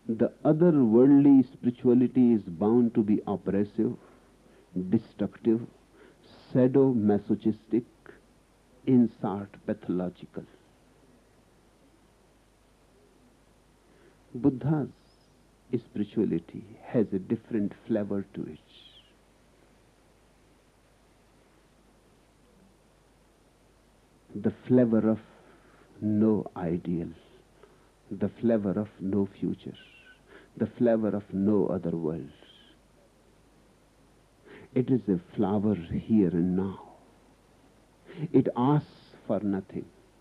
The otherworldly spirituality is bound to be oppressive, destructive, sadomasochistic, insert pathological. Buddha's spirituality has a different flavor to it. The flavor of no ideal, the flavor of no future, the flavor of no other world. It is a flower here and now. It asks for nothing.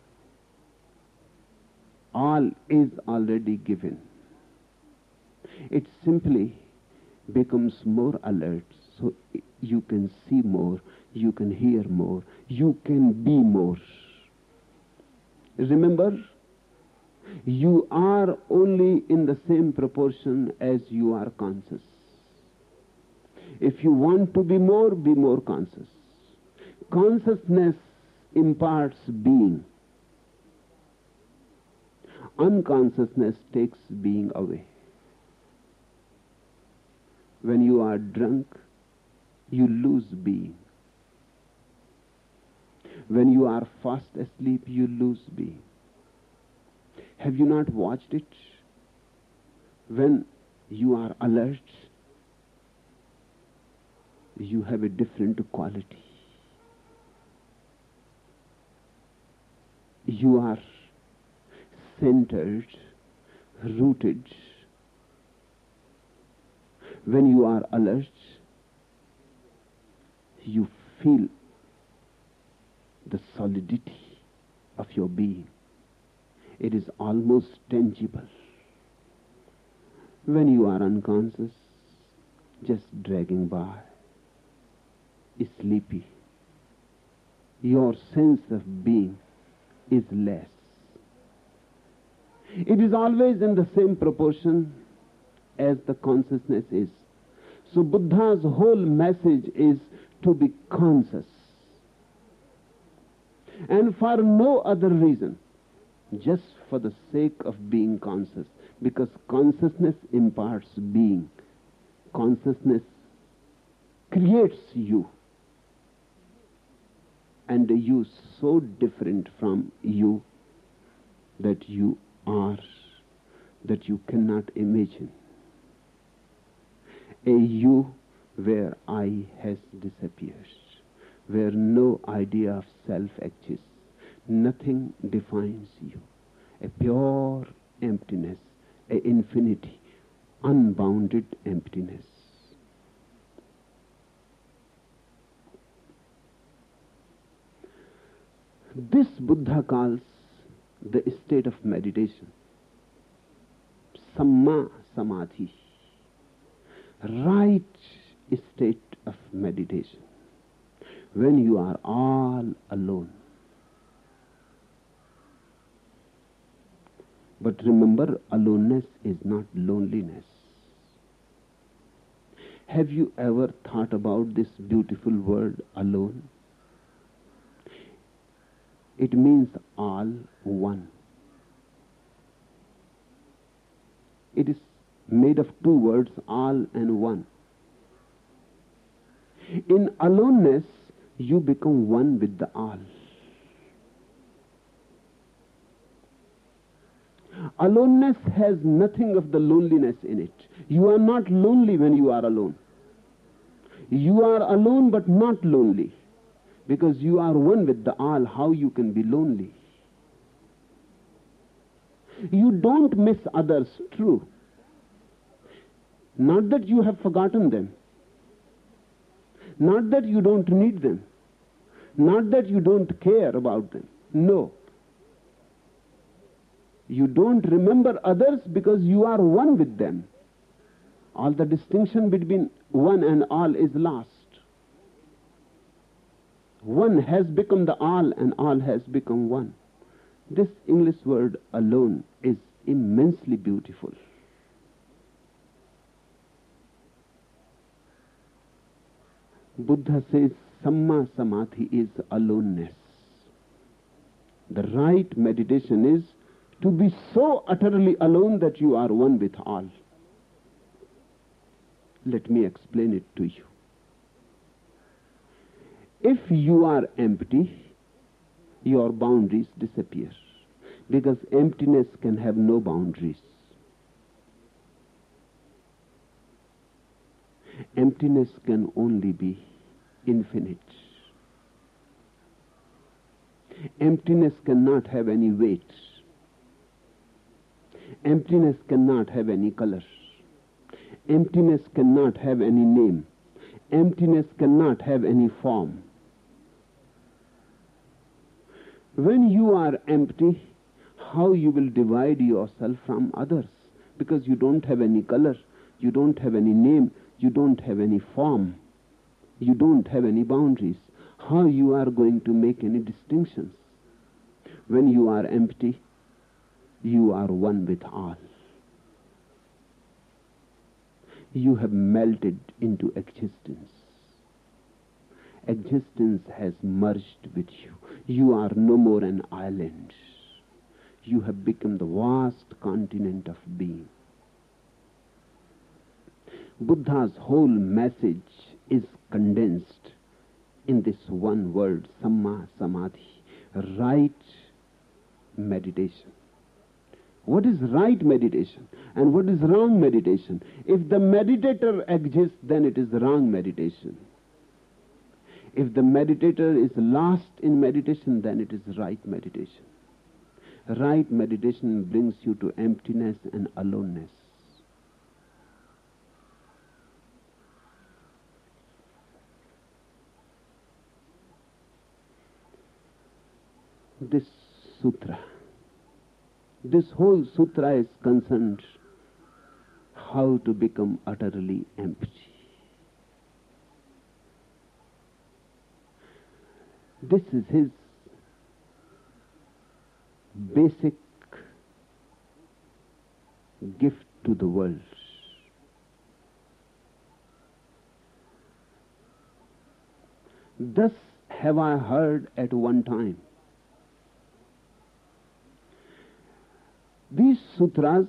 All is already given. It simply becomes more alert, so you can see more, you can hear more, you can be more. Remember, you are only in the same proportion as you are conscious. If you want to be more conscious. Consciousness imparts being. Unconsciousness takes being away. When you are drunk, you lose being. When you are fast asleep, you lose being. Have you not watched it? When you are alert, you have a different quality. You are centered, rooted. When you are alert, you feel the solidity of your being. It is almost tangible. When you are unconscious, just dragging by, sleepy, your sense of being is less. It is always in the same proportion as the consciousness is. So Buddha's whole message is to be conscious. And for no other reason, just for the sake of being conscious. Because consciousness imparts being. Consciousness creates you. And you so different from you that you are, that you cannot imagine. A you where I has disappeared, where no idea of self exists. Nothing defines you. A pure emptiness, a infinity, unbounded emptiness. This Buddha calls the state of meditation Samma Samadhi, right state of meditation, when you are all alone. But remember, aloneness is not loneliness. Have you ever thought about this beautiful word, alone? It means all one. It is made of two words, all and one. In aloneness, you become one with the all. Aloneness has nothing of the loneliness in it. You are not lonely when you are alone. You are alone but not lonely. Because you are one with the all, how you can be lonely? You don't miss others, true. Not that you have forgotten them. Not that you don't need them. Not that you don't care about them. No. You don't remember others because you are one with them. All the distinction between one and all is lost. One has become the all and all has become one. This English word alone is immensely beautiful. Buddha says Samma Samadhi is aloneness. The right meditation is To be so utterly alone that you are one with all. Let me explain it to you. If you are empty, your boundaries disappear, because emptiness can have no boundaries. Emptiness can only be infinite. Emptiness cannot have any weight. Emptiness cannot have any color. Emptiness cannot have any name. Emptiness cannot have any form. When you are empty, how you will divide yourself from others? Because you don't have any color, you don't have any name, you don't have any form, you don't have any boundaries. How you are going to make any distinctions? When you are empty, you are one with all. You have melted into existence. Existence has merged with you. You are no more an island. You have become the vast continent of being. Buddha's whole message is condensed in this one word, Samma Samadhi, right meditation. What is right meditation and what is wrong meditation? If the meditator exists, then it is wrong meditation. If the meditator is lost in meditation, then it is right meditation. Right meditation brings you to emptiness and aloneness. This sutra, this whole sutra is concerned how to become utterly empty. This is his basic gift to the world. Thus have I heard at one time. These sutras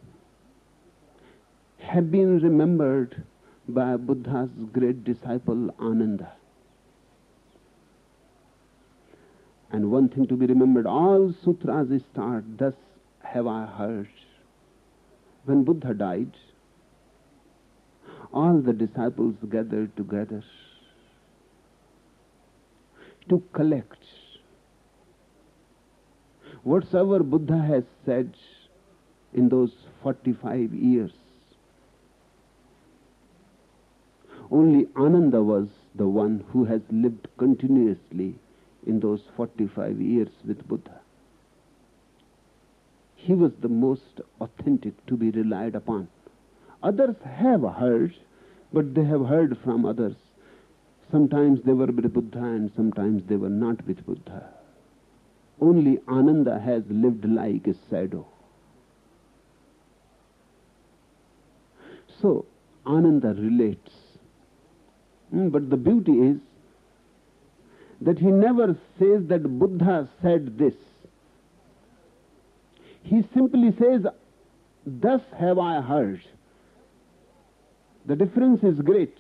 have been remembered by Buddha's great disciple Ananda. And one thing to be remembered, all sutras start, thus have I heard. When Buddha died, all the disciples gathered together to collect whatsoever Buddha has said in those 45 years. Only Ananda was the one who has lived continuously in those 45 years with Buddha. He was the most authentic to be relied upon. Others have heard, but they have heard from others. Sometimes they were with Buddha and sometimes they were not with Buddha. Only Ananda has lived like a shadow. So, Ananda relates. But the beauty is that he never says that Buddha said this. He simply says, thus have I heard. The difference is great.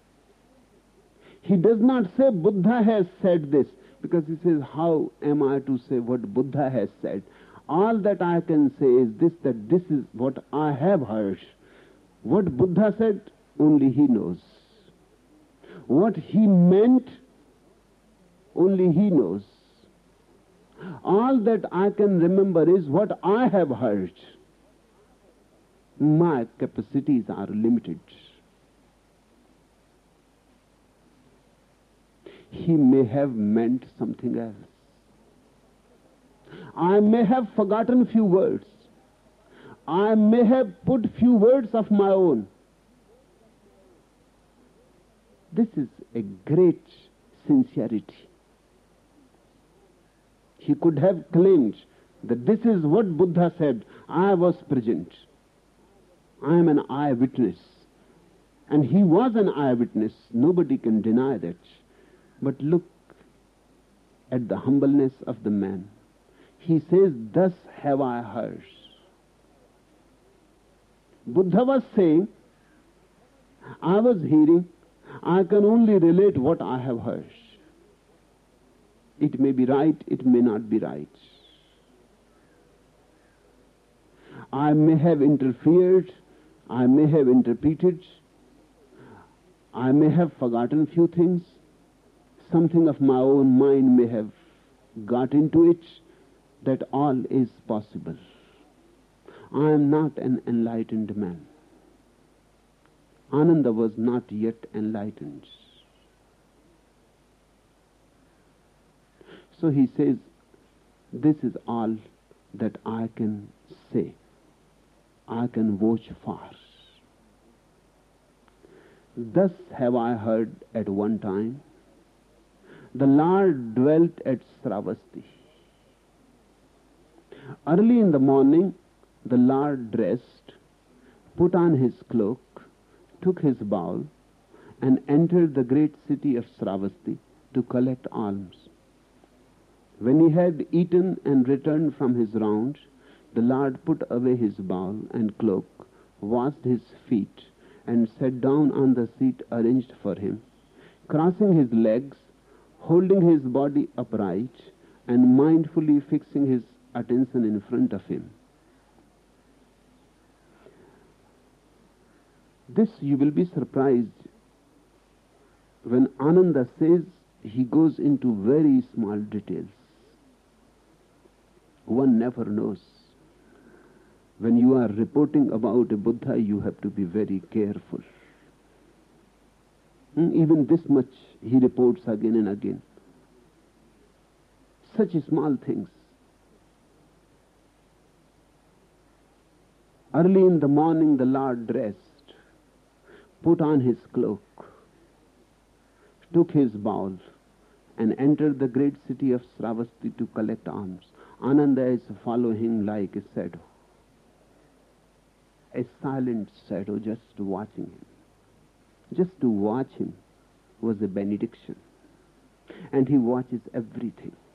He does not say Buddha has said this, because he says, how am I to say what Buddha has said? All that I can say is this, that this is what I have heard. What Buddha said, only he knows. What he meant, only he knows. All that I can remember is what I have heard. My capacities are limited. He may have meant something else. I may have forgotten few words. I may have put few words of my own. This is a great sincerity. He could have claimed that this is what Buddha said. I was present. I am an eyewitness. And he was an eyewitness. Nobody can deny that. But look at the humbleness of the man. He says, thus have I heard. Buddha was saying, I was hearing, I can only relate what I have heard. It may be right, it may not be right. I may have interfered, I may have interpreted, I may have forgotten few things. Something of my own mind may have got into it. That all is possible. I am not an enlightened man. Ananda was not yet enlightened. So he says, this is all that I can say. I can vouch for. Thus have I heard at one time, the Lord dwelt at Sravasti. Early in the morning, the Lord dressed, put on his cloak, took his bowl, and entered the great city of Sravasti to collect alms. When he had eaten and returned from his rounds, the Lord put away his bowl and cloak, washed his feet, and sat down on the seat arranged for him, crossing his legs, holding his body upright, and mindfully fixing his attention in front of him. This you will be surprised when Ananda says he goes into very small details. One never knows. When you are reporting about a Buddha, you have to be very careful. Even this much he reports again and again. Such small things. Early in the morning, the Lord dressed, put on his cloak, took his bowl, and entered the great city of Sravasti to collect alms. Ananda is following like a shadow, a silent shadow, just watching him. Just to watch him was a benediction. And he watches everything.